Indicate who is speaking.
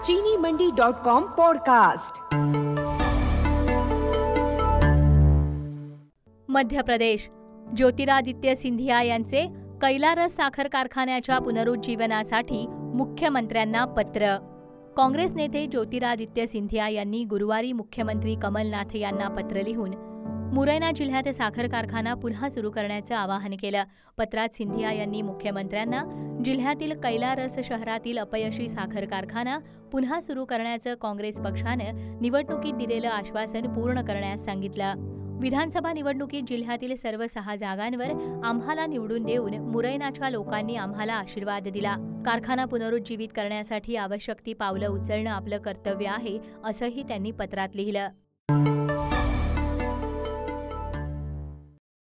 Speaker 1: चीनीमंडी.com podcast.
Speaker 2: Madhya Pradesh Jyotiraditya Scindia यांचे कैलारस साखर कारखान्याच्या पुनरुज्जीवनासाठी मुख्यमंत्र्यांना पत्र। काँग्रेस नेते ज्योतिरादित्य सिंधिया यांनी गुरुवारी मुख्यमंत्री कमलनाथ यांना पत्र लिहून मुरैना जिल्ह्यात साखर कारखाना पुन्हा सुरू करण्याचं आवाहन केलं। पत्रात सिंधिया यांनी मुख्यमंत्र्यांना जिल्ह्यातील कैलारस शहरातील अपयशी साखर कारखाना पुन्हा सुरू करण्याचं काँग्रेस पक्षानं निवडणुकीत दिलेलं आश्वासन पूर्ण करण्यास सांगितलं। विधानसभा निवडणुकीत जिल्ह्यातील सर्व 6 जागांवर आम्हाला निवडून देऊन मुरैनाच्या लोकांनी आम्हाला आशीर्वाद दिला। कारखाना पुनरुज्जीवित करण्यासाठी आवश्यक ती पावलं उचलणं आपलं कर्तव्य आहे, असंही त्यांनी पत्रात लिहिलं।